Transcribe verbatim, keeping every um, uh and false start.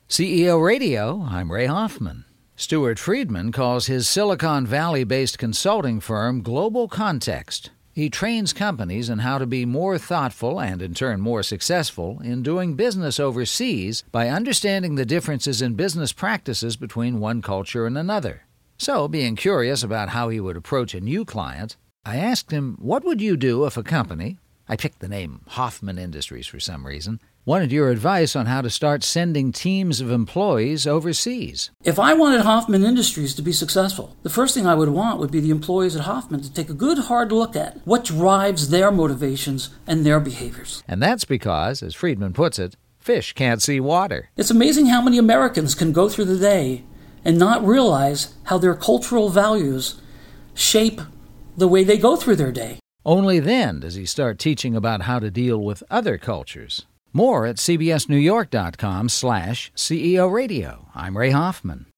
C E O Radio, I'm Ray Hoffman. Stuart Friedman calls his Silicon Valley-based consulting firm Global Context. He trains companies in how to be more thoughtful and, in turn, more successful in doing business overseas by understanding the differences in business practices between one culture and another. So, being curious about how he would approach a new client, I asked him, what would you do if a company, I picked the name Hoffman Industries for some reason, wanted your advice on how to start sending teams of employees overseas? If I wanted Hoffman Industries to be successful, the first thing I would want would be the employees at Hoffman to take a good hard look at what drives their motivations and their behaviors. And that's because, as Friedman puts it, fish can't see water. It's amazing how many Americans can go through the day and not realize how their cultural values shape the way they go through their day. Only then does he start teaching about how to deal with other cultures. More at cbsnewyork.com slash CEO Radio. I'm Ray Hoffman.